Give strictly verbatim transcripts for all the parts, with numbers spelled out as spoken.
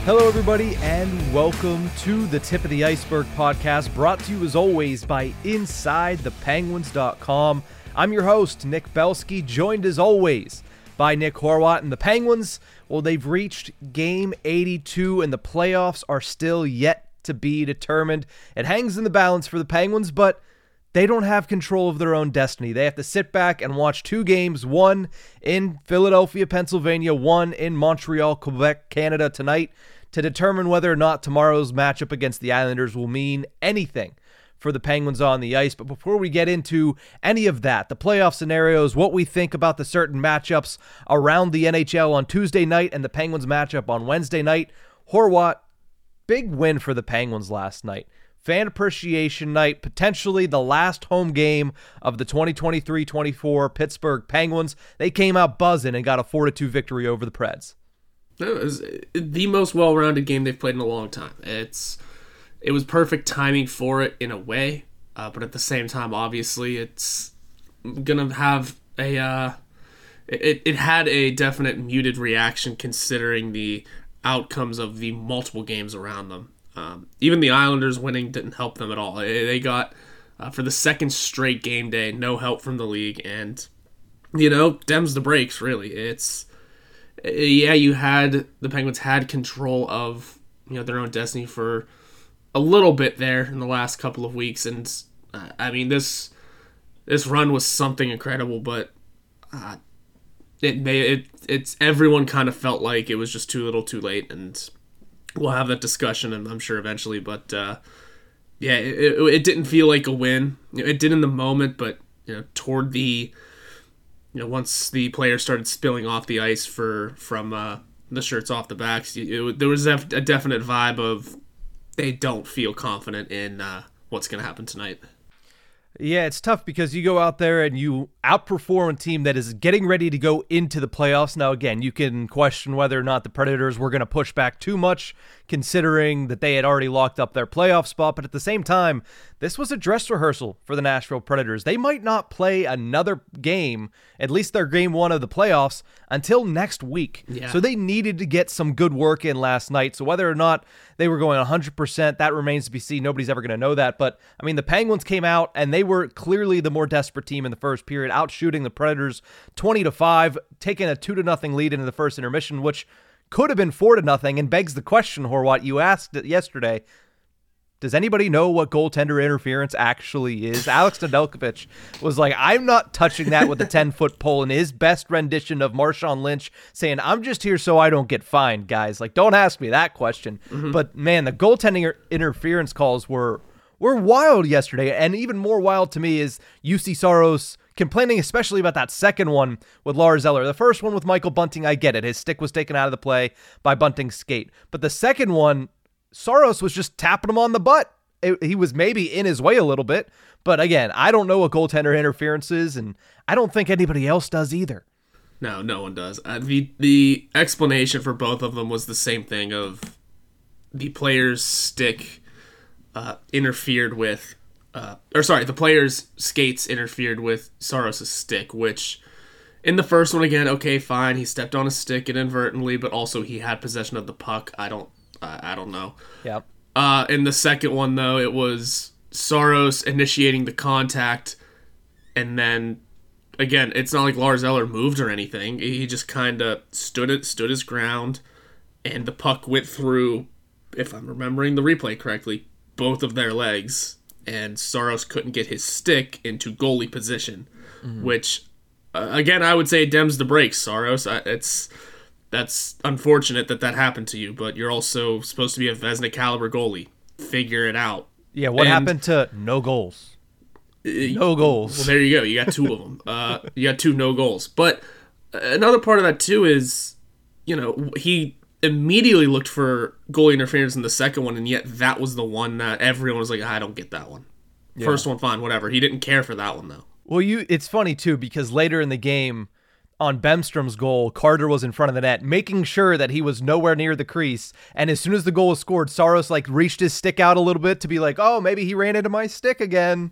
Hello, everybody, and welcome to the Tip of the Iceberg podcast, brought to you as always by Inside The Penguins dot com. I'm your host, Nick Belsky, joined as always by Nick Horwat. And the Penguins, well, they've reached game eighty-two, and the playoffs are still yet to be determined. It hangs in the balance for the Penguins, but they don't have control of their own destiny. They have to sit back and watch two games, one in Philadelphia, Pennsylvania, one in Montreal, Quebec, Canada tonight, to determine whether or not tomorrow's matchup against the Islanders will mean anything for the Penguins on the ice. But before we get into any of that, the playoff scenarios, what we think about the certain matchups around the N H L on Tuesday night and the Penguins matchup on Wednesday night, Horwat, big win for the Penguins last night. Fan appreciation night, potentially the last home game of the twenty twenty-three twenty-four Pittsburgh Penguins. They came out buzzing and got a four to two victory over the Preds. It was the most well-rounded game they've played in a long time. It's It was perfect timing for it in a way, uh, but at the same time, obviously, it's going to have a... Uh, it, it had a definite muted reaction considering the outcomes of the multiple games around them. Um, even the Islanders winning didn't help them at all. They got, uh, for the second straight game day, no help from the league, and, you know, dems the breaks, really. It's... Yeah, you had the Penguins had control of you know their own destiny for a little bit there in the last couple of weeks, and uh, I mean this this run was something incredible, but uh, it may it it's everyone kind of felt like it was just too little, too late, and we'll have that discussion, and I'm sure eventually. But uh, yeah, it, it, it didn't feel like a win. It did in the moment, but you know toward the You know, once the players started spilling off the ice for from uh, the shirts off the backs, it, it, there was a, a definite vibe of they don't feel confident in uh, what's going to happen tonight. Yeah, it's tough because you go out there and you outperform a team that is getting ready to go into the playoffs. Now, again, you can question whether or not the Predators were going to push back too much, considering that they had already locked up their playoff spot. But at the same time, this was a dress rehearsal for the Nashville Predators. They might not play another game, at least their game one of the playoffs, until next week. Yeah. So they needed to get some good work in last night. So whether or not they were going one hundred percent, that remains to be seen. Nobody's ever going to know that. But, I mean, the Penguins came out, and they were clearly the more desperate team in the first period, outshooting the Predators twenty to five, taking a two to nothing lead into the first intermission, which could have been four to nothing, and begs the question, Horwat, you asked it yesterday, does anybody know what goaltender interference actually is? Alex Nedeljkovic was like, I'm not touching that with a ten-foot pole, in his best rendition of Marshawn Lynch, saying, I'm just here so I don't get fined, guys. Like, don't ask me that question. Mm-hmm. But, man, the goaltending interference calls were were wild yesterday, and even more wild to me is U C Saros complaining especially about that second one with Lars Eller. The first one with Michael Bunting, I get it. His stick was taken out of the play by Bunting's skate. But the second one, Saros was just tapping him on the butt. It, he was maybe in his way a little bit. But again, I don't know what goaltender interference is, and I don't think anybody else does either. No, no one does. Uh, the the explanation for both of them was the same thing of the player's stick uh, interfered with, uh, or sorry, the player's skates interfered with Saros' stick, which in the first one, again, okay, fine, he stepped on a stick inadvertently, but also he had possession of the puck. I don't I, I don't know. Yep. Uh, in the second one, though, it was Saros initiating the contact, and then, again, it's not like Lars Eller moved or anything. He just kind of stood it, stood his ground, and the puck went through, if I'm remembering the replay correctly, both of their legs, and Saros couldn't get his stick into goalie position, mm-hmm. which, uh, again, I would say dems the brakes, Saros. I, it's... That's unfortunate that that happened to you, but you're also supposed to be a Vezina caliber goalie. Figure it out. Yeah, what and, happened to no goals? No goals. Well, there you go. You got two of them. Uh, you got two no goals. But another part of that, too, is, you know, he immediately looked for goalie interference in the second one, and yet that was the one that everyone was like, I don't get that one. Yeah. First one, fine, whatever. He didn't care for that one, though. Well, you. It's funny, too, because later in the game, on Bemstrom's goal, Carter was in front of the net, making sure that he was nowhere near the crease. And as soon as the goal was scored, Saros like reached his stick out a little bit to be like, oh, maybe he ran into my stick again.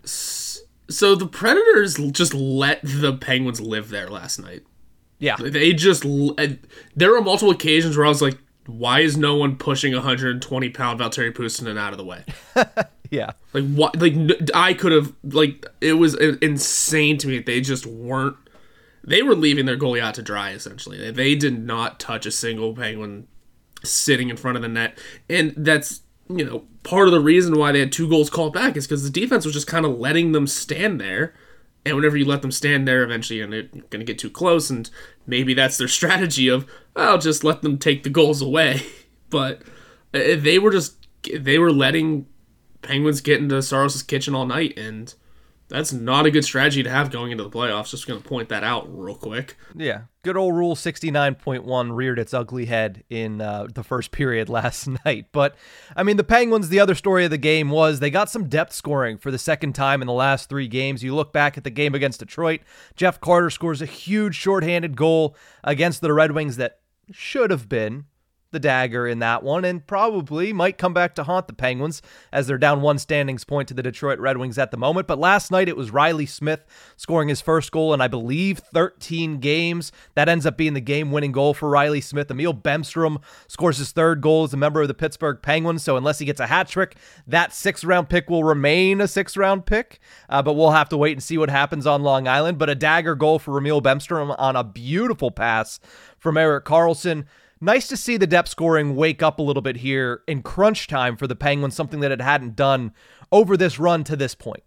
So the Predators just let the Penguins live there last night. Yeah. They just... There were multiple occasions where I was like, why is no one pushing one hundred twenty pound Valtteri Puustinen out of the way? Yeah. Like, what? Like, I could have, like, it was insane to me that they just weren't, they were leaving their goalie out to dry, essentially. They did not touch a single Penguin sitting in front of the net. And that's, you know, part of the reason why they had two goals called back is because the defense was just kind of letting them stand there. And whenever you let them stand there, eventually you're going to get too close. And maybe that's their strategy of, well, just let them take the goals away. But they were just, they were letting Penguins get into Saros' kitchen all night. And that's not a good strategy to have going into the playoffs. Just going to point that out real quick. Yeah. Good old Rule sixty-nine point one reared its ugly head in uh, the first period last night. But, I mean, the Penguins, the other story of the game was they got some depth scoring for the second time in the last three games. You look back at the game against Detroit, Jeff Carter scores a huge shorthanded goal against the Red Wings that should have been the dagger in that one, and probably might come back to haunt the Penguins as they're down one standings point to the Detroit Red Wings at the moment. But last night it was Riley Smith scoring his first goal in, I believe, thirteen games. That ends up being the game-winning goal for Riley Smith. Emil Bemstrom scores his third goal as a member of the Pittsburgh Penguins, so unless he gets a hat trick, that sixth-round pick will remain a sixth-round pick, uh, but we'll have to wait and see what happens on Long Island. But a dagger goal for Emil Bemstrom on a beautiful pass from Erik Karlsson. Nice to see the depth scoring wake up a little bit here in crunch time for the Penguins, something that it hadn't done over this run to this point.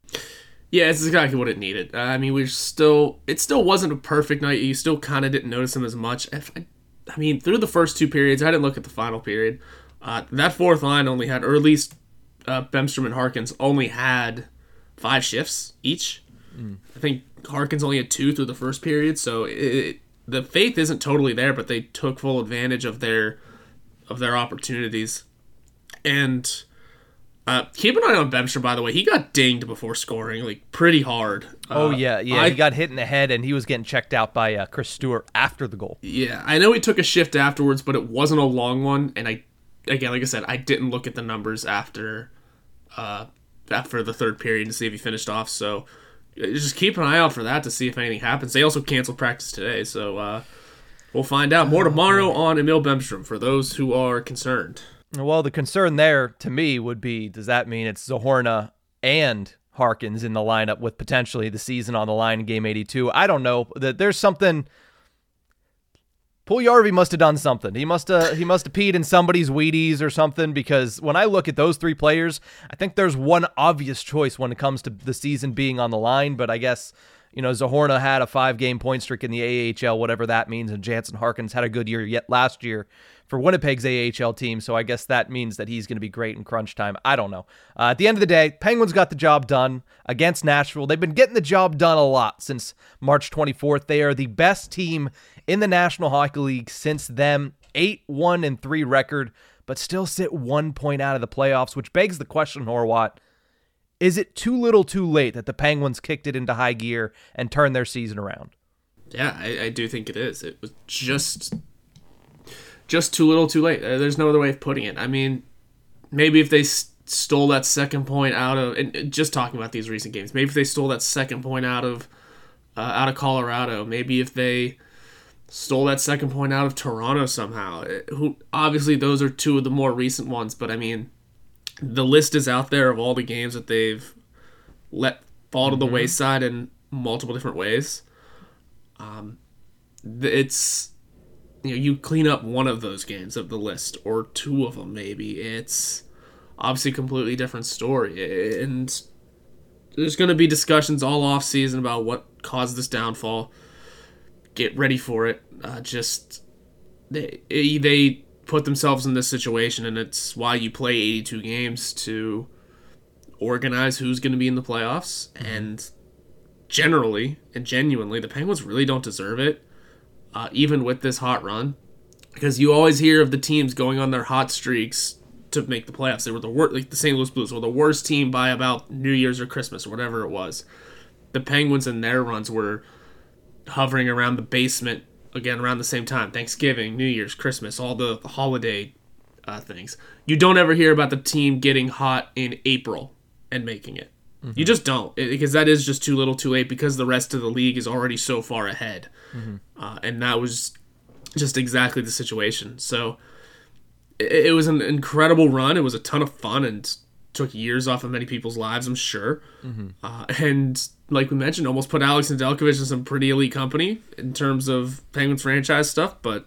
Yeah, it's exactly what it needed. Uh, I mean, we're still, it still wasn't a perfect night. You still kind of didn't notice them as much. If I, I mean, through the first two periods, I didn't look at the final period. Uh, that fourth line only had, or at least uh, Bemstrom and Harkins only had five shifts each. Mm. I think Harkins only had two through the first period, so it, the faith isn't totally there, but they took full advantage of their of their opportunities. And uh, keep an eye on Bemstrom, by the way. He got dinged before scoring, like, pretty hard. Oh, uh, yeah, yeah. I, he got hit in the head, and he was getting checked out by uh, Chris Stewart after the goal. Yeah, I know he took a shift afterwards, but it wasn't a long one. And, I, again, like I said, I didn't look at the numbers after, uh, after the third period to see if he finished off, so just keep an eye out for that to see if anything happens. They also canceled practice today, so uh, we'll find out more tomorrow on Emil Bemstrom for those who are concerned. Well, the concern there to me would be, does that mean it's Zohorna and Harkins in the lineup with potentially the season on the line in game eighty-two? I don't know. There's something. Puljujarvi must have done something. He must have he must have peed in somebody's Wheaties or something, because when I look at those three players, I think there's one obvious choice when it comes to the season being on the line, but I guess, you know, Zohorna had a five-game point streak in the A H L, whatever that means, and Jansen Harkins had a good year yet last year for Winnipeg's A H L team, so I guess that means that he's going to be great in crunch time. I don't know. Uh, at the end of the day, Penguins got the job done against Nashville. They've been getting the job done a lot since March twenty-fourth. They are the best team in the National Hockey League since them, eight one and three record, but still sit one point out of the playoffs, which begs the question, Horwat, is it too little too late that the Penguins kicked it into high gear and turned their season around? Yeah, I, I do think it is. It was just just too little too late. There's no other way of putting it. I mean, maybe if they s- stole that second point out of, and just talking about these recent games, maybe if they stole that second point out of uh, out of Colorado, maybe if they stole that second point out of Toronto somehow. Who obviously those are two of the more recent ones, but I mean, the list is out there of all the games that they've let fall to the mm-hmm. wayside in multiple different ways. Um, it's, you know, you clean up one of those games of the list, or two of them maybe, it's obviously a completely different story. And there's going to be discussions all off season about what caused this downfall. Get ready for it. Uh, just they they put themselves in this situation, and it's why you play eighty-two games to organize who's going to be in the playoffs. Mm-hmm. And generally and genuinely, the Penguins really don't deserve it, uh, even with this hot run, because you always hear of the teams going on their hot streaks to make the playoffs. They were the worst, like the Saint Louis Blues were the worst team by about New Year's or Christmas or whatever it was. The Penguins and their runs were hovering around the basement, again, around the same time. Thanksgiving, New Year's, Christmas, all the, the holiday uh, things. You don't ever hear about the team getting hot in April and making it. Mm-hmm. You just don't, it, because that is just too little too late, because the rest of the league is already so far ahead. Mm-hmm. Uh, and that was just exactly the situation. So it, it was an incredible run. It was a ton of fun and took years off of many people's lives, I'm sure. Mm-hmm. Uh, and like we mentioned, almost put Alex Nedeljkovic in some pretty elite company in terms of Penguins franchise stuff, but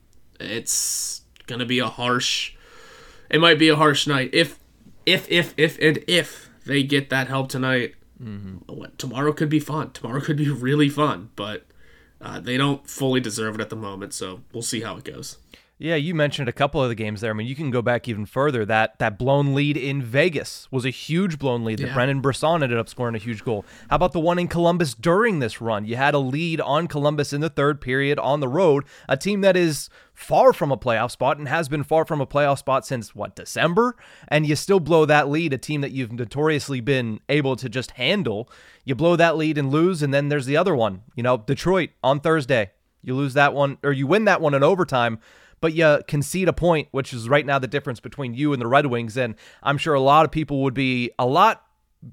it's going to be a harsh, it might be a harsh night. If, if, if, if, and if they get that help tonight, mm-hmm. tomorrow could be fun. Tomorrow could be really fun, but uh, they don't fully deserve it at the moment, so we'll see how it goes. Yeah, you mentioned a couple of the games there. I mean, you can go back even further. That that blown lead in Vegas was a huge blown lead that yeah. Brendan Brisson ended up scoring a huge goal. How about the one in Columbus during this run? You had a lead on Columbus in the third period on the road, a team that is far from a playoff spot and has been far from a playoff spot since, what, December? And you still blow that lead, a team that you've notoriously been able to just handle. You blow that lead and lose, and then there's the other one. You know, Detroit on Thursday. You lose that one, or you win that one in overtime, but you concede a point, which is right now the difference between you and the Red Wings. And I'm sure a lot of people would be a lot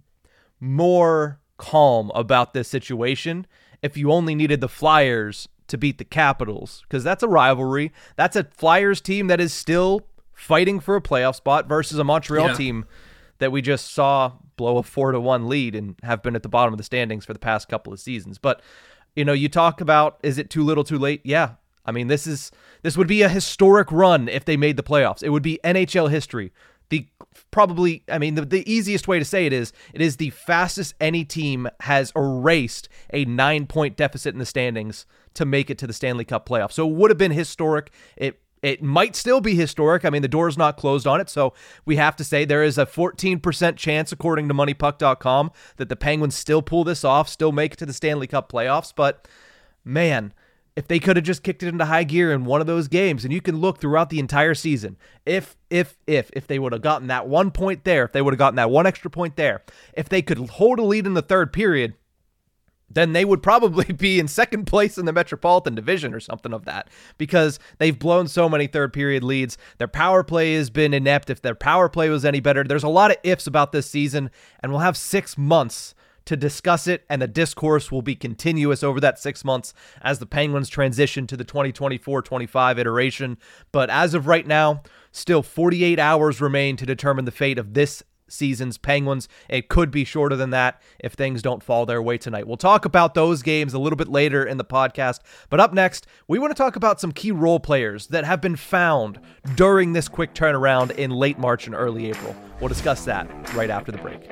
more calm about this situation if you only needed the Flyers to beat the Capitals, because that's a rivalry. That's a Flyers team that is still fighting for a playoff spot versus a Montreal yeah. team that we just saw blow a four to one lead and have been at the bottom of the standings for the past couple of seasons. But, you know, you talk about, is it too little too late? Yeah. I mean, this is this would be a historic run if they made the playoffs. It would be N H L history. The probably, I mean, the, the easiest way to say it is, it is the fastest any team has erased a nine-point deficit in the standings to make it to the Stanley Cup playoffs. So it would have been historic. It it might still be historic. I mean, the door's not closed on it, so we have to say there is a fourteen percent chance, according to money puck dot com, that the Penguins still pull this off, still make it to the Stanley Cup playoffs. But, man, if they could have just kicked it into high gear in one of those games, and you can look throughout the entire season, if, if, if, if they would have gotten that one point there, if they would have gotten that one extra point there, if they could hold a lead in the third period, then they would probably be in second place in the Metropolitan Division or something of that, because they've blown so many third period leads. Their power play has been inept. If their power play was any better, there's a lot of ifs about this season, and we'll have six months to discuss it, and the discourse will be continuous over that six months as the Penguins transition to the twenty twenty-four twenty-five iteration. But as of right now, still forty-eight hours remain to determine the fate of this season's Penguins. It could be shorter than that if things don't fall their way tonight. We'll talk about those games a little bit later in the podcast. But up next, we want to talk about some key role players that have been found during this quick turnaround in late March and early April. We'll discuss that right after the break.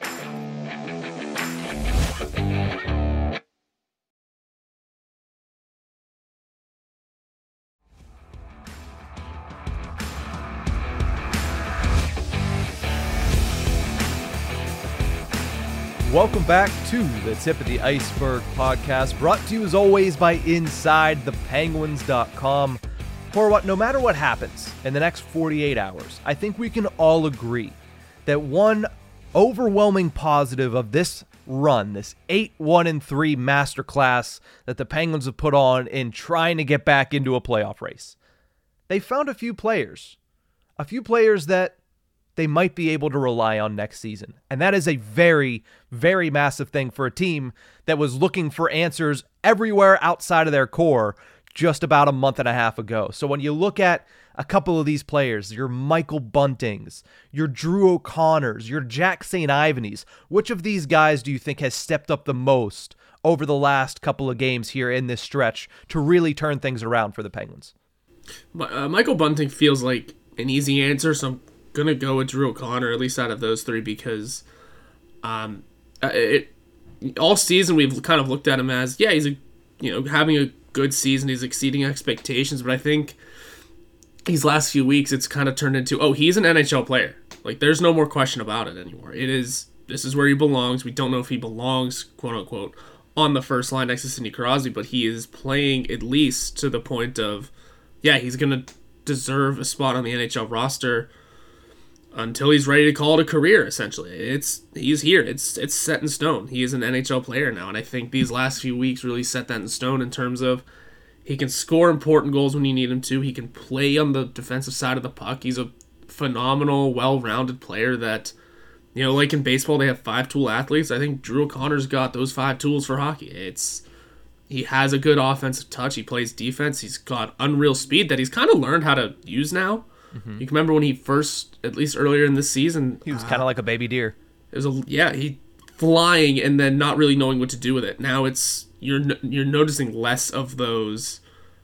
Welcome back to the Tip of the Iceberg podcast, brought to you as always by inside the penguins dot com. For what, no matter what happens in the next forty-eight hours, I think we can all agree that one overwhelming positive of this run, this eight one and three masterclass that the Penguins have put on in trying to get back into a playoff race, they found a few players, a few players that they might be able to rely on next season. And that is a very, very massive thing for a team that was looking for answers everywhere outside of their core just about a month and a half ago. So when you look at a couple of these players, your Michael Buntings, your Drew O'Connors, your Jack Saint Ivany's, which of these guys do you think has stepped up the most over the last couple of games here in this stretch to really turn things around for the Penguins? Uh, Michael Bunting feels like an easy answer, so I'm gonna go with Drew O'Connor, at least out of those three, because um, it all season we've kind of looked at him as, yeah, he's a you know having a good season, he's exceeding expectations, but I think these last few weeks it's kind of turned into, oh, he's an N H L player. Like, there's no more question about it anymore. It is this is where he belongs. We don't know if he belongs, quote unquote, on the first line next to Sidney Crosby, but he is playing at least to the point of, yeah, he's gonna deserve a spot on the N H L roster until he's ready to call it a career, essentially. It's he's here. It's it's set in stone. He is an N H L player now, and I think these last few weeks really set that in stone in terms of he can score important goals when you need him to. He can play on the defensive side of the puck. He's a phenomenal, well-rounded player that, you know, like in baseball, they have five-tool athletes. I think Drew O'Connor's got those five tools for hockey. It's he has a good offensive touch. He plays defense. He's got unreal speed that he's kind of learned how to use now. Mm-hmm. You can remember when he first, at least earlier in the season, he was uh, kind of like a baby deer. It was a yeah, he flying and then not really knowing what to do with it. Now it's you're you're noticing less of those,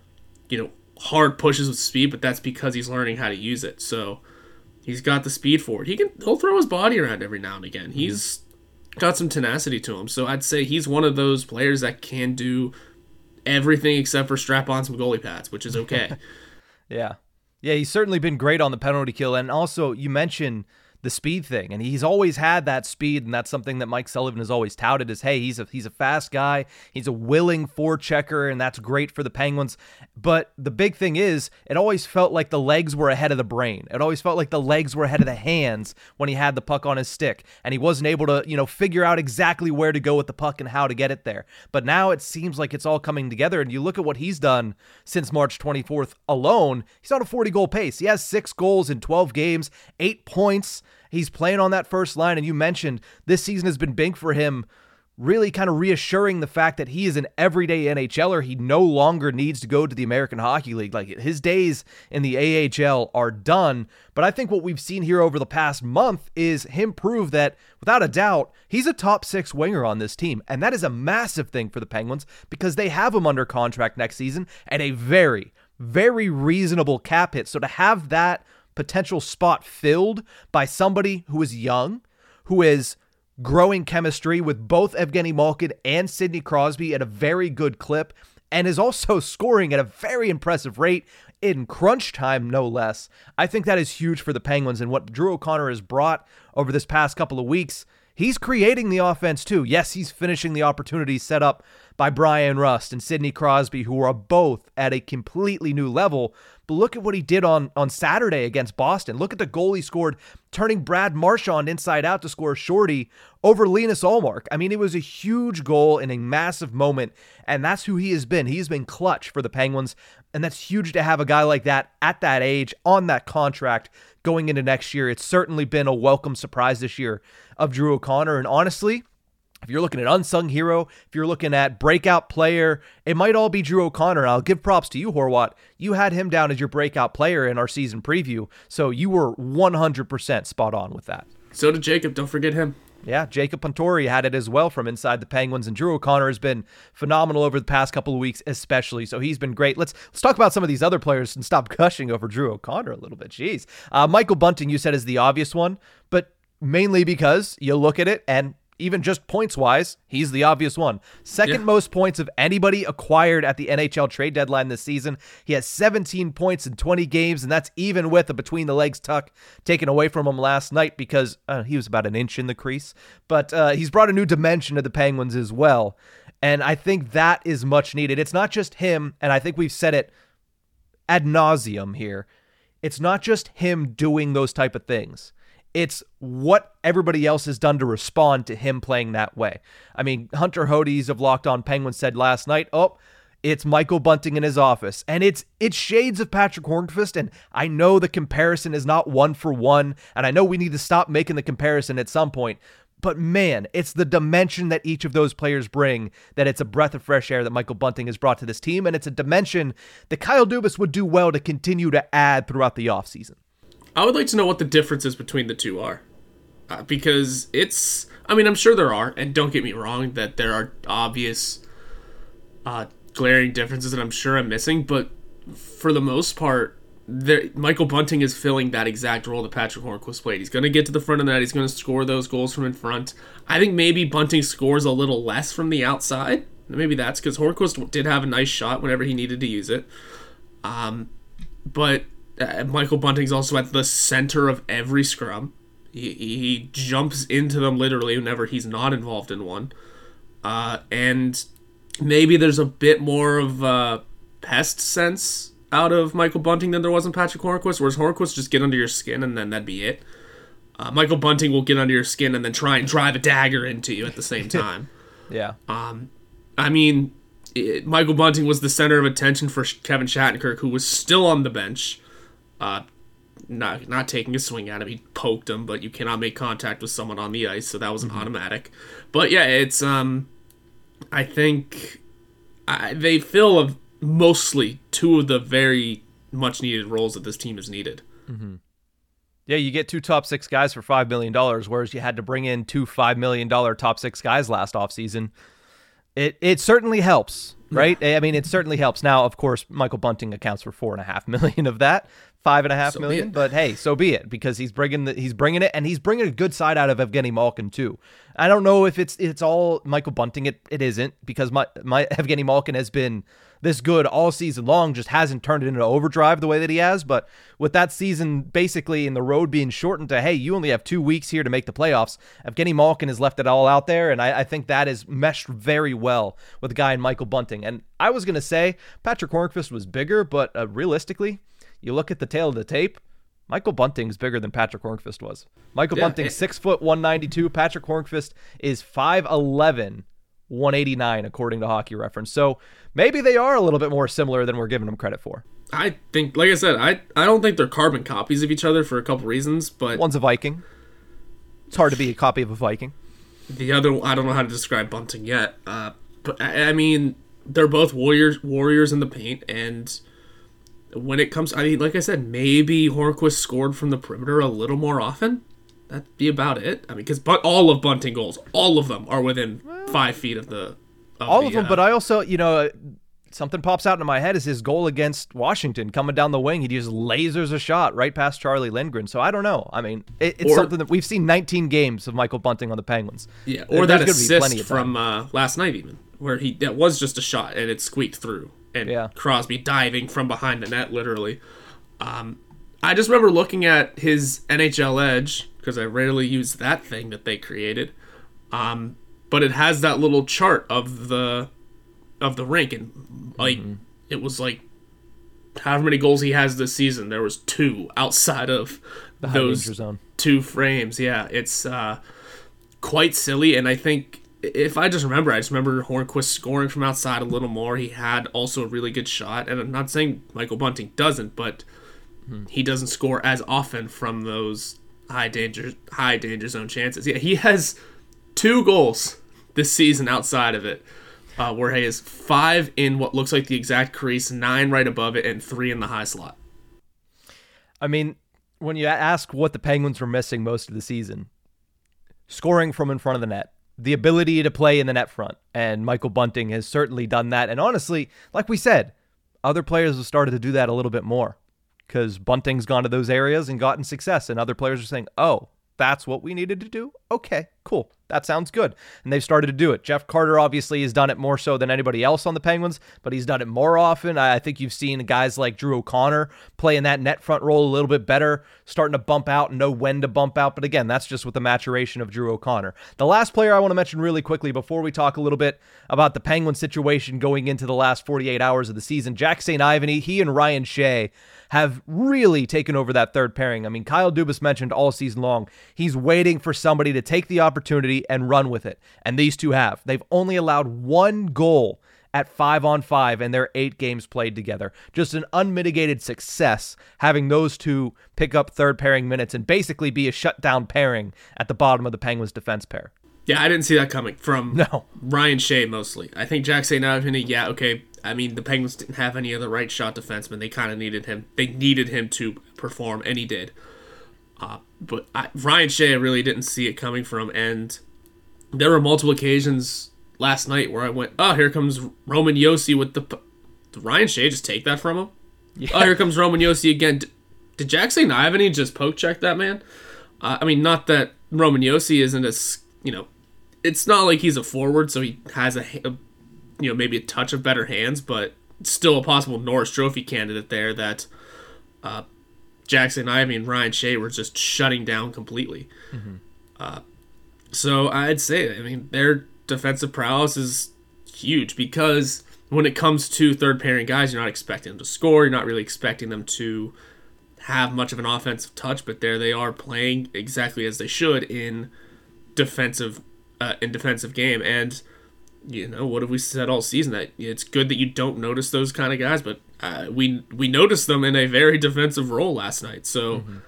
you know, hard pushes with speed, but that's because he's learning how to use it. So he's got the speed for it. He can he'll throw his body around every now and again. Mm-hmm. He's got some tenacity to him. So I'd say he's one of those players that can do everything except for strap on some goalie pads, which is okay. yeah. Yeah, he's certainly been great on the penalty kill. And also, you mentioned the speed thing, and he's always had that speed, and that's something that Mike Sullivan has always touted as, hey, he's a he's a fast guy, he's a willing forechecker, and that's great for the Penguins. But the big thing is, it always felt like the legs were ahead of the brain. It always felt like the legs were ahead of the hands when he had the puck on his stick, and he wasn't able to, you know, figure out exactly where to go with the puck and how to get it there. But now it seems like it's all coming together, and you look at what he's done since March twenty-fourth alone. He's on a forty-goal pace. He has six goals in twelve games, eight points. He's playing on that first line, and you mentioned this season has been big for him, really kind of reassuring the fact that he is an everyday NHLer. He no longer needs to go to the American Hockey League. Like, his days in the A H L are done. But I think what we've seen here over the past month is him prove that, without a doubt, he's a top six winger on this team. And that is a massive thing for the Penguins because they have him under contract next season at a very, very reasonable cap hit. So to have that potential spot filled by somebody who is young, who is growing chemistry with both Evgeny Malkin and Sidney Crosby at a very good clip, and is also scoring at a very impressive rate in crunch time, no less. I think that is huge for the Penguins, and what Drew O'Connor has brought over this past couple of weeks, he's creating the offense too. Yes, he's finishing the opportunities set up by Brian Rust and Sidney Crosby, who are both at a completely new level. But look at what he did on, on Saturday against Boston. Look at the goal he scored, turning Brad Marchand inside out to score a shorty over Linus Ullmark. I mean, it was a huge goal in a massive moment, and that's who he has been. He's been clutch for the Penguins, and that's huge to have a guy like that at that age, on that contract, going into next year. It's certainly been a welcome surprise this year of Drew O'Connor, and honestly, if you're looking at unsung hero, if you're looking at breakout player, it might all be Drew O'Connor. And I'll give props to you, Horwat. You had him down as your breakout player in our season preview, so you were one hundred percent spot on with that. So did Jacob. Don't forget him. Yeah, Jacob Pontori had it as well from inside the Penguins, and Drew O'Connor has been phenomenal over the past couple of weeks especially, so he's been great. Let's let's talk about some of these other players and stop gushing over Drew O'Connor a little bit. Jeez. Uh, Michael Bunting, you said, is the obvious one, but mainly because you look at it and even just points-wise, he's the obvious one. Second yeah. most points of anybody acquired at the N H L trade deadline this season. He has seventeen points in twenty games, and that's even with a between-the-legs tuck taken away from him last night because uh, he was about an inch in the crease. But uh, he's brought a new dimension to the Penguins as well, and I think that is much needed. It's not just him, and I think we've said it ad nauseum here. It's not just him doing those type of things. It's what everybody else has done to respond to him playing that way. I mean, Hunter Hodes of Locked On Penguins said last night, oh, it's Michael Bunting in his office. And it's it's shades of Patrick Hornqvist, and I know the comparison is not one for one, and I know we need to stop making the comparison at some point, but man, it's the dimension that each of those players bring, that it's a breath of fresh air that Michael Bunting has brought to this team, and it's a dimension that Kyle Dubas would do well to continue to add throughout the offseason. I would like to know what the differences between the two are. Uh, because it's, I mean, I'm sure there are, and don't get me wrong, that there are obvious uh, glaring differences that I'm sure I'm missing, but for the most part, there, Michael Bunting is filling that exact role that Patrick Hornqvist played. He's going to get to the front of the net, he's going to score those goals from in front. I think maybe Bunting scores a little less from the outside. Maybe that's because Hornqvist did have a nice shot whenever he needed to use it. Um, but Uh, Michael Bunting's also at the center of every scrum. He, he jumps into them literally whenever he's not involved in one. Uh, and maybe there's a bit more of a pest sense out of Michael Bunting than there was in Patrick Hornqvist, whereas Hornqvist just get under your skin and then that'd be it. Uh, Michael Bunting will get under your skin and then try and drive a dagger into you at the same time. yeah. Um, I mean, it, Michael Bunting was the center of attention for Kevin Shattenkirk, who was still on the bench. Uh, not not taking a swing at him. He poked him, but you cannot make contact with someone on the ice, so that was an mm-hmm. automatic. But yeah, it's um, I think I, they fill a, mostly two of the very much needed roles that this team has needed. Yeah, you get two top six guys for five million dollars, whereas you had to bring in two five million dollars top six guys last offseason. It it certainly helps, right? Yeah. I mean, it certainly helps. Now, of course, Michael Bunting accounts for four and a half million of that, five and a half So million. But hey, so be it, because he's bringing the, he's bringing it, and he's bringing a good side out of Evgeny Malkin too. I don't know if it's it's all Michael Bunting. It it isn't, because my my Evgeny Malkin has been this good all season long, just hasn't turned it into overdrive the way that he has. But with that season basically in the road being shortened to, hey, you only have two weeks here to make the playoffs, Evgeny Malkin has left it all out there, and I, I think that is meshed very well with a guy in Michael Bunting. And I was going to say Patrick Hornqvist was bigger, but uh, realistically, you look at the tail of the tape, Michael Bunting's bigger than Patrick Hornqvist was. Michael Yeah, Bunting's it- six foot one ninety-two. Patrick Hornqvist is five eleven, one eighty-nine, according to Hockey Reference. So maybe they are a little bit more similar than we're giving them credit for. I think, like I said, I I don't think they're carbon copies of each other for a couple reasons, but One's a Viking. It's hard to be a copy of a Viking. the other, I don't know how to describe Bunting yet. Uh, but I, I mean, they're both warriors warriors in the paint, and when it comes, I mean, like I said, maybe Hornqvist scored from the perimeter a little more often. That'd be about it. I mean, because but all of Bunting goals, all of them are within five feet of the. Of All the, of them, uh, but I also, you know, something pops out into my head is his goal against Washington coming down the wing. He just lasers a shot right past Charlie Lindgren. So I don't know. I mean, it, it's Or- something that we've seen nineteen games of Michael Bunting on the Penguins. Yeah, There- or there's that gonna be plenty assist of time. from uh, last night, even where he that was just a shot and it squeaked through, and Yeah. Crosby diving from behind the net, literally. Um, I just remember looking at his N H L Edge, because I rarely use that thing that they created, um, but it has that little chart of the of the rink, and like Mm-hmm. it was like however many goals he has this season, there was two outside of The high those danger zone. two frames. Yeah, it's uh, quite silly, and I think if I just remember, I just remember Hornqvist scoring from outside a little more. He had also a really good shot, and I'm not saying Michael Bunting doesn't, but he doesn't score as often from those high danger high danger zone chances. Yeah, he has two goals this season outside of it, uh, where he has five in what looks like the exact crease, nine right above it, and three in the high slot. I mean, when you ask what the Penguins were missing most of the season, scoring from in front of the net, the ability to play in the net front, and Michael Bunting has certainly done that. And honestly, like we said, other players have started to do that a little bit more, because Bunting's gone to those areas and gotten success, and other players are saying, oh, that's what we needed to do? Okay, cool. That sounds good. And they've started to do it. Jeff Carter obviously has done it more so than anybody else on the Penguins, but he's done it more often. I think you've seen guys like Drew O'Connor play in that net front role a little bit better, starting to bump out and know when to bump out. But again, that's just with the maturation of Drew O'Connor. The last player I want to mention really quickly before we talk a little bit about the Penguin situation going into the last forty-eight hours of the season, Jack Saint Ivany, he and Ryan Shea have really taken over that third pairing. I mean, Kyle Dubas mentioned all season long, he's waiting for somebody to take the opportunity and run with it. And these two have. They've only allowed one goal at five on five in their eight games played together. Just an unmitigated success having those two pick up third pairing minutes and basically be a shutdown pairing at the bottom of the Penguins defense pair. Yeah, I didn't see that coming from No. Ryan Shea mostly. I think Jack Saint Ivany, yeah, okay. I mean, the Penguins didn't have any other right shot defensemen. They kind of needed him. They needed him to perform, and he did. Uh, but I, Ryan Shea, I really didn't see it coming from, and there were multiple occasions last night where I went, oh, here comes Roman Yossi with the... P-. Did Ryan Shea just take that from him? Yeah. Oh, here comes Roman Yossi again. D- did Jack Saint Ivany just poke check that man? Uh, I mean, not that Roman Yossi isn't as, you know, it's not like he's a forward, so he has a, a you know, maybe a touch of better hands, but still a possible Norris Trophy candidate there that uh, Jack Saint Ivany and Ryan Shea were just shutting down completely. Mm-hmm. Uh, so I'd say, I mean, their defensive prowess is huge because when it comes to third pairing guys, you're not expecting them to score. You're not really expecting them to have much of an offensive touch, but there they are playing exactly as they should in defensive uh, in defensive game. And you know, what have we said all season? That it's good that you don't notice those kind of guys, but uh, we we noticed them in a very defensive role last night. So mm-hmm.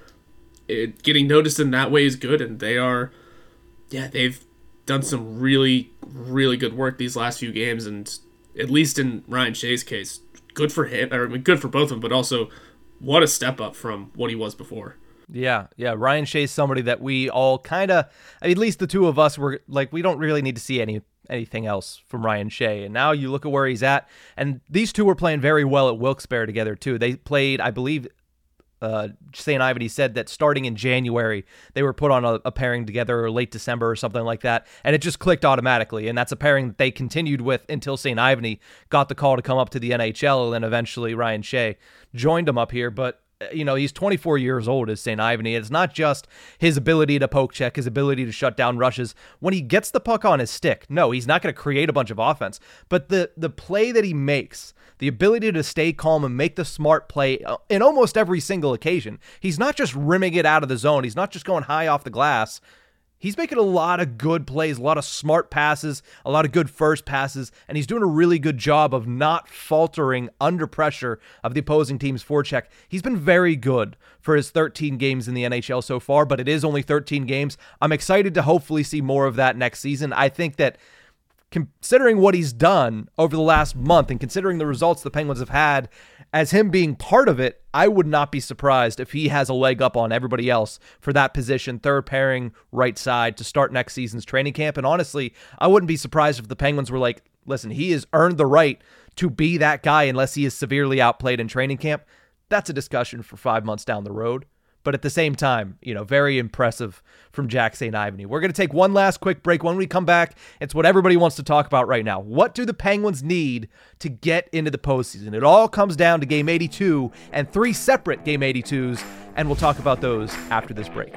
it, getting noticed in that way is good, and they are, yeah, they've done some really, really good work these last few games, and at least in Ryan Shea's case, good for him, or I mean, good for both of them, but also what a step up from what he was before. Yeah, yeah. Ryan Shea's somebody that we all kind of, at least the two of us, were like, we don't really need to see any anything else from Ryan Shea. And now you look at where he's at, and these two were playing very well at Wilkes-Barre together too. They played, I believe, uh, Saint Ivany said that starting in January, they were put on a, a pairing together, or late December or something like that, and it just clicked automatically. And that's a pairing that they continued with until Saint Ivany got the call to come up to the N H L, and then eventually Ryan Shea joined them up here. But you know, he's twenty-four years old as Saint Ivany. It's not just his ability to poke check, his ability to shut down rushes. When he gets the puck on his stick, no, he's not going to create a bunch of offense. But the the play that he makes, the ability to stay calm and make the smart play in almost every single occasion. He's not just rimming it out of the zone. He's not just going high off the glass. He's making a lot of good plays, a lot of smart passes, a lot of good first passes, and he's doing a really good job of not faltering under pressure of the opposing team's forecheck. He's been very good for his thirteen games in the N H L so far, but it is only thirteen games. I'm excited to hopefully see more of that next season. I think that considering what he's done over the last month and considering the results the Penguins have had, as him being part of it, I would not be surprised if he has a leg up on everybody else for that position, third pairing, right side, to start next season's training camp. And honestly, I wouldn't be surprised if the Penguins were like, listen, he has earned the right to be that guy unless he is severely outplayed in training camp. That's a discussion for five months down the road. But at the same time, you know, very impressive from Jack Saint Ivany. We're going to take one last quick break. When we come back, it's what everybody wants to talk about right now. What do the Penguins need to get into the postseason? It all comes down to Game eighty-two and three separate Game eighty-twos, and we'll talk about those after this break.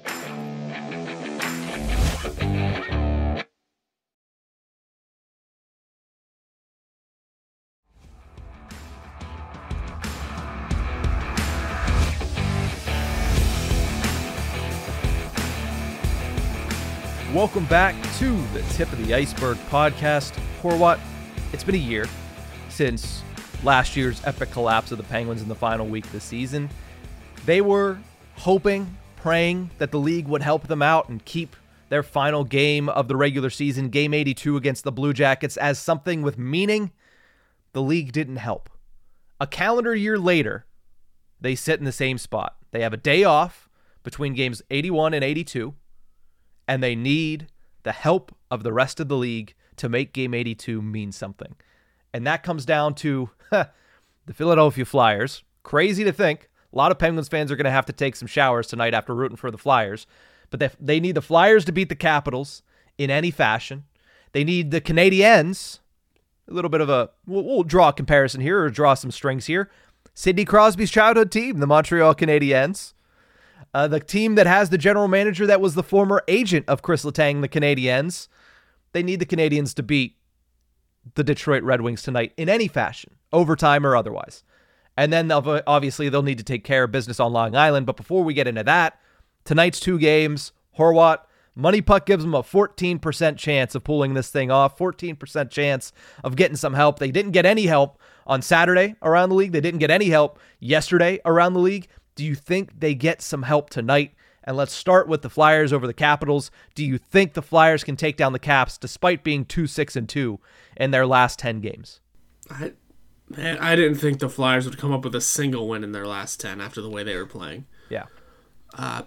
Welcome back to the Tip of the Iceberg podcast. Horwat, it's been a year since last year's epic collapse of the Penguins in the final week of the season. They were hoping, praying that the league would help them out and keep their final game of the regular season, Game eighty-two against the Blue Jackets, as something with meaning. The league didn't help. A calendar year later, they sit in the same spot. They have a day off between games eighty-one and eighty-two. And they need the help of the rest of the league to make Game eighty-two mean something. And that comes down to huh, the Philadelphia Flyers. Crazy to think. A lot of Penguins fans are going to have to take some showers tonight after rooting for the Flyers. But they, they need the Flyers to beat the Capitals in any fashion. They need the Canadiens. A little bit of a... We'll, we'll draw a comparison here, or draw some strings here. Sidney Crosby's childhood team, the Montreal Canadiens. Uh, the team that has the general manager that was the former agent of Chris Letang, the Canadiens. They need the Canadiens to beat the Detroit Red Wings tonight in any fashion, overtime or otherwise. And then obviously they'll need to take care of business on Long Island. But before we get into that, tonight's two games, Horwat, Money Puck gives them a fourteen percent chance of pulling this thing off, fourteen percent chance of getting some help. They didn't get any help on Saturday around the league. They didn't get any help yesterday around the league. Do you think they get some help tonight? And let's start with the Flyers over the Capitals. Do you think the Flyers can take down the Caps despite being two six and two in their last ten games? I, man, I didn't think the Flyers would come up with a single win in their last ten after the way they were playing. Yeah. Uh,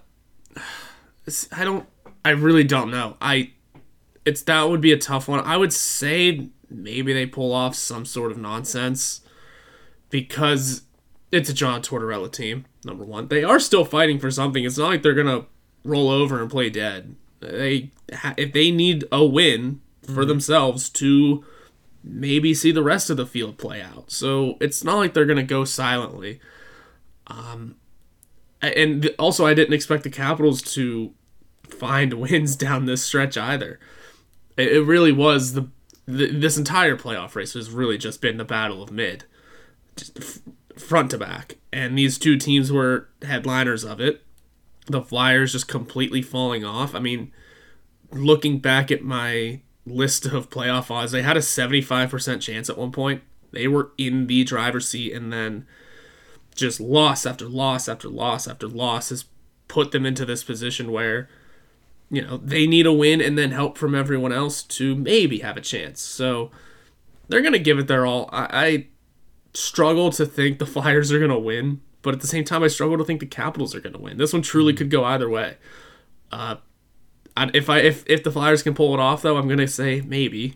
I don't. I really don't know. I. It's that would be a tough one. I would say maybe they pull off some sort of nonsense because it's a John Tortorella team. Number one, they are still fighting for something. It's not like they're gonna roll over and play dead. They if they need a win for mm-hmm. themselves to maybe see the rest of the field play out. So it's not like they're gonna go silently. Um, and also I didn't expect the Capitals to find wins down this stretch either. It really was the, the this entire playoff race has really just been the battle of mid. Just front to back, and these two teams were headliners of it. The Flyers just completely falling off. I mean, looking back at my list of playoff odds, they had a seventy-five percent chance at one point. They were in the driver's seat, and then just loss after loss after loss after loss has put them into this position where, you know, they need a win and then help from everyone else to maybe have a chance. So they're going to give it their all. I, I struggle to think the Flyers are going to win, but at the same time, I struggle to think the Capitals are going to win. This one truly could go either way. Uh, if I if if the Flyers can pull it off, though, I'm going to say maybe,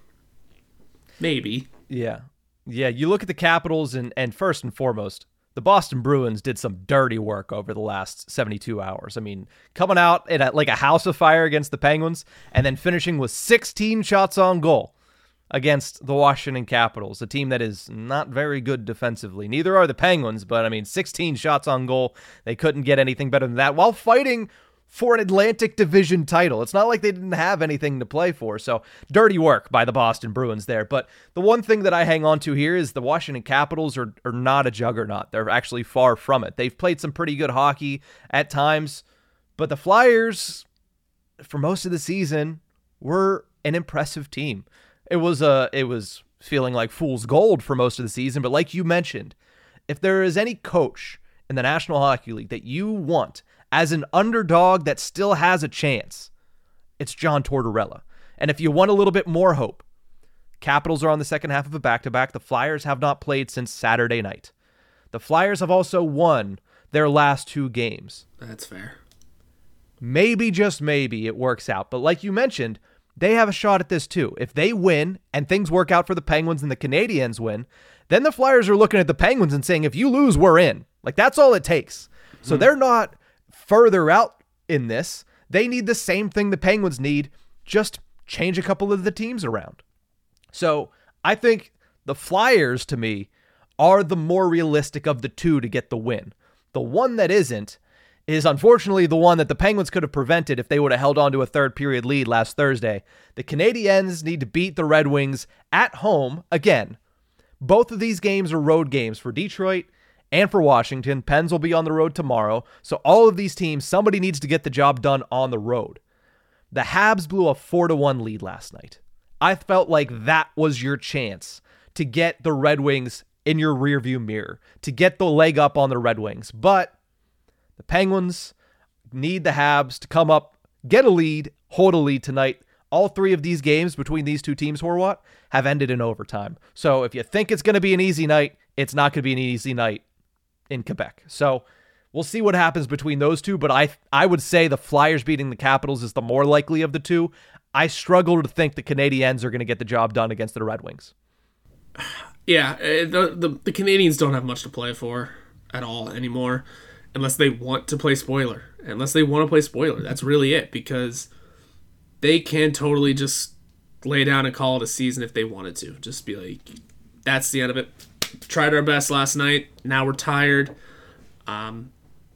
maybe. Yeah, yeah. You look at the Capitals, and and first and foremost, the Boston Bruins did some dirty work over the last seventy-two hours. I mean, coming out in a, like a house of fire against the Penguins, and then finishing with sixteen shots on goal against the Washington Capitals, a team that is not very good defensively. Neither are the Penguins, but I mean, sixteen shots on goal. They couldn't get anything better than that while fighting for an Atlantic Division title. It's not like they didn't have anything to play for. So dirty work by the Boston Bruins there. But the one thing that I hang on to here is the Washington Capitals are, are not a juggernaut. They're actually far from it. They've played some pretty good hockey at times, but the Flyers, for most of the season, were an impressive team. It was uh, it was feeling like fool's gold for most of the season, but like you mentioned, if there is any coach in the National Hockey League that you want as an underdog that still has a chance, it's John Tortorella. And if you want a little bit more hope, Capitals are on the second half of a back-to-back. The Flyers have not played since Saturday night. The Flyers have also won their last two games. That's fair. Maybe, just maybe, it works out. But like you mentioned, they have a shot at this too. If they win and things work out for the Penguins and the Canadiens win, then the Flyers are looking at the Penguins and saying, if you lose, we're in. Like, that's all it takes. So mm-hmm. they're not further out in this. They need the same thing the Penguins need, just change a couple of the teams around. So I think the Flyers, to me, are the more realistic of the two to get the win. The one that isn't is unfortunately the one that the Penguins could have prevented if they would have held on to a third period lead last Thursday. The Canadiens need to beat the Red Wings at home again. Both of these games are road games for Detroit and for Washington. Pens will be on the road tomorrow. So all of these teams, somebody needs to get the job done on the road. The Habs blew a four to one lead last night. I felt like that was your chance to get the Red Wings in your rearview mirror, to get the leg up on the Red Wings. But the Penguins need the Habs to come up, get a lead, hold a lead tonight. All three of these games between these two teams, Horwat, have ended in overtime. So if you think it's going to be an easy night, it's not going to be an easy night in Quebec. So we'll see what happens between those two, but I I would say the Flyers beating the Capitals is the more likely of the two. I struggle to think the Canadiens are going to get the job done against the Red Wings. Yeah, the, the the Canadiens don't have much to play for at all anymore, unless they want to play spoiler. Unless they want to play spoiler, that's really it, because they can totally just lay down and call it a season if they wanted to. Just be like, that's the end of it. Tried our best last night. Now we're tired. Um,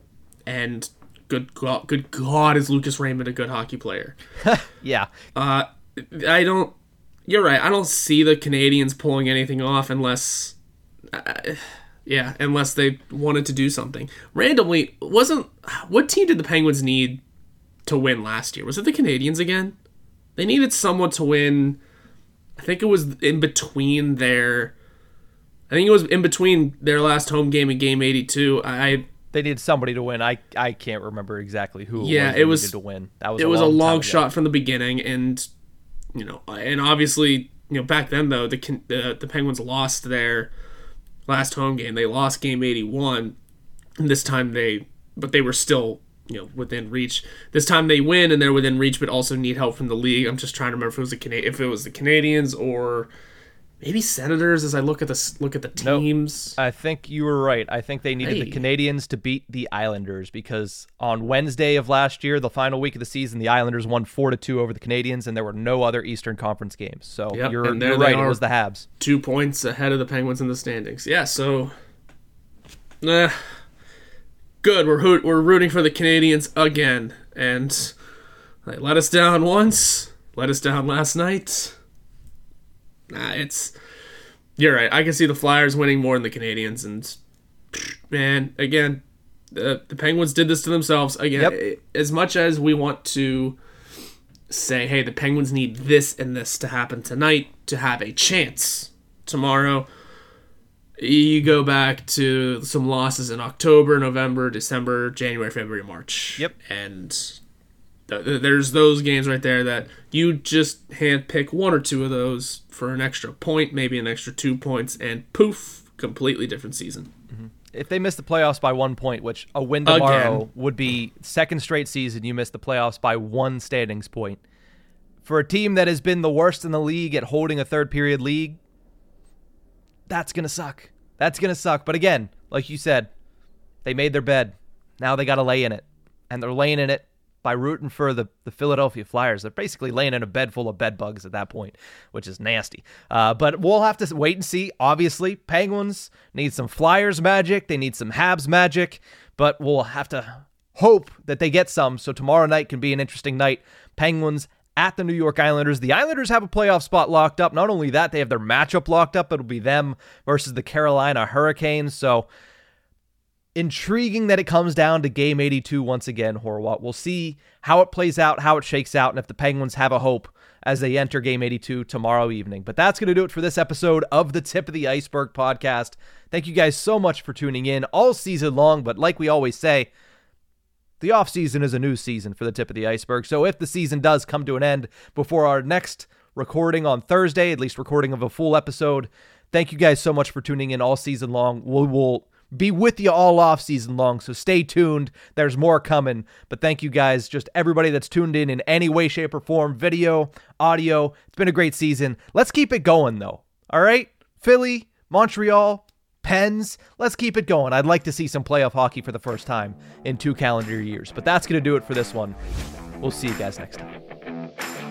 and good God, good God, is Lucas Raymond a good hockey player? Yeah. Uh, I don't. You're right. I don't see the Canadiens pulling anything off unless, uh, yeah, unless they wanted to do something. Randomly, wasn't what team did the Penguins need to win last year? Was it the Canadiens again? They needed someone to win. I think it was in between their. I think it was in between their last home game and game eighty-two. I they needed somebody to win. I I can't remember exactly who. Yeah, it was. It was to win. That was. It a was long a long time shot ago. from the beginning, and you know, and obviously, you know, back then though, the the, the Penguins lost their last home game. They lost game eighty-one, and this time they, but they were still, you know, within reach. This time they win, and they're within reach, but also need help from the league. I'm just trying to remember if it was the Cana- if it was the Canadiens or maybe Senators. As I look at the look at the teams, nope. I think you were right. I think they needed hey. the Canadiens to beat the Islanders, because on Wednesday of last year, the final week of the season, the Islanders won four to two over the Canadiens, and there were no other Eastern Conference games. So yep, you're, and there you're they right. are, it was the Habs, two points ahead of the Penguins in the standings. Yeah, so. Nah. Good, we're hoot, we're rooting for the Canadiens again, and they let us down once, let us down last night. Nah, it's you're right. I can see the Flyers winning more than the Canadiens, and man, again, the the Penguins did this to themselves again. Yep. As much as we want to say, hey, the Penguins need this and this to happen tonight to have a chance tomorrow. You go back to some losses in October, November, December, January, February, March. Yep. And th- th- there's those games right there that you just handpick one or two of those for an extra point, maybe an extra two points, and poof, completely different season. Mm-hmm. if they miss the playoffs by one point, which a win tomorrow Again. would be second straight season you miss the playoffs by one standings point. For a team that has been the worst in the league at holding a third period lead, that's going to suck. That's going to suck. But again, like you said, they made their bed. Now they got to lay in it. And they're laying in it by rooting for the, the Philadelphia Flyers. They're basically laying in a bed full of bed bugs at that point, which is nasty. Uh, but we'll have to wait and see. Obviously, Penguins need some Flyers magic. They need some Habs magic. But we'll have to hope that they get some, so tomorrow night can be an interesting night. Penguins at the New York Islanders. The Islanders have a playoff spot locked up. Not only that, they have their matchup locked up. It'll be them versus the Carolina Hurricanes. So intriguing that it comes down to game eighty-two once again, Horwat. We'll see how it plays out, how it shakes out, and if the Penguins have a hope as they enter game eighty-two tomorrow evening. But that's going to do it for this episode of the Tip of the Iceberg podcast. Thank you guys so much for tuning in all season long, but like we always say, the offseason is a new season for the Tip of the Iceberg. So if the season does come to an end before our next recording on Thursday, at least recording of a full episode, thank you guys so much for tuning in all season long. We will be with you all off season long, so stay tuned. There's more coming. But thank you guys, just everybody that's tuned in in any way, shape, or form, video, audio. It's been a great season. Let's keep it going, though. All right? Philly, Montreal, Pens, let's keep it going. I'd like to see some playoff hockey for the first time in two calendar years. But that's going to do it for this one. We'll see you guys next time.